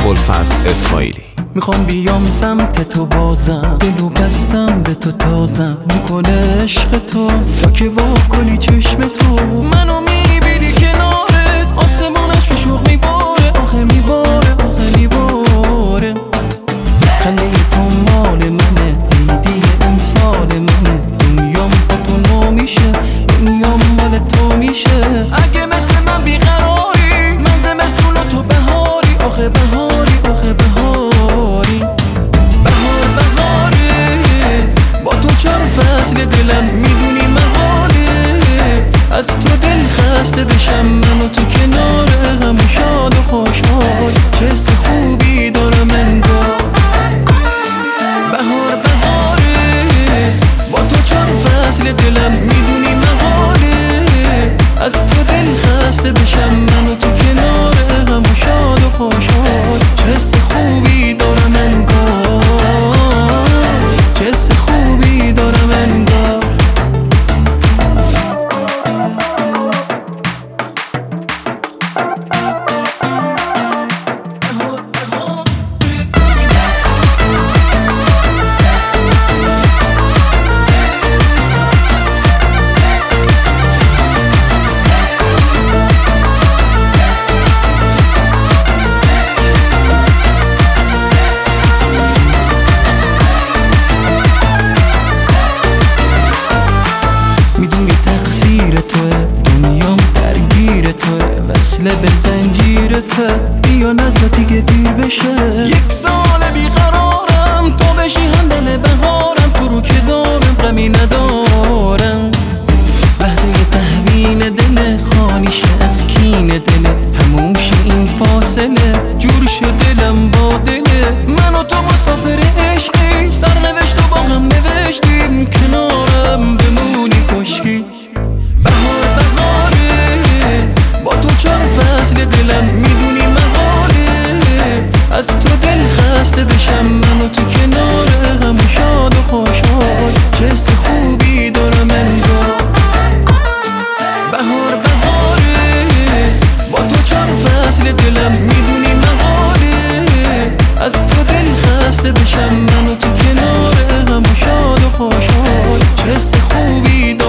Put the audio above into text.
ابوالفضل اسماعیلی. میخوام بیام سمت تو بازم، دلو بستم به تو تازم، میکنه عشق تو تا که واکنی چشم تو. منو میبینی کنارت، آسمونش که شوق میباره، آخه میباره آخه میباره. خنده تو مال منه، عیدی امسال منه، دنیام با تو نو میشه، دنیام مال تو میشه. اگه مثل من بیقراری، من زمستون و تو بهاری، آخه بهاری آخه بهاری. بهار بهاره، با تو 4 فصل دلم میدونی محاله. از تو دل خسته بشم، من و تو کنار هم شاد و خوشحال، چه حس خوبی دارم انگار. بهار بهاره، با تو 4 فصل دلم میدونی محاله. از تو دل خسته بشم، من و تو کنار هم شاد و خوشحال، چه حس خوبی دارم انگار، چه حس خوبی دارم انگار. دنیام درگیر توه، وصله به زنجیر توه، بیا نذاتی که دیر بشه. 1 سال بیقرارم، تو بشی همدل بهارم، تو رو که دارم غمی ندارم. لحظه تحویل دل خالی شه از کین دل، تموم شه این فاصله، جور شد دلم با دله. من و تو مسافر عشقی، سرنوشت و با هم نوشتیم، کنارم بمونی کشکی. بهار بهاره، با تو 4 فصل دلم میدونی محاله. از تو دل خسته بشم، من و تو کنار هم شاد و خوشحال، چه حس خوبی دارم انگار. بهار بهاره، با تو 4 فصل دلم میدونی محاله. از تو دل خسته بشم، من و تو کنار هم شاد و خوشحال، چه حس خوبی دارم.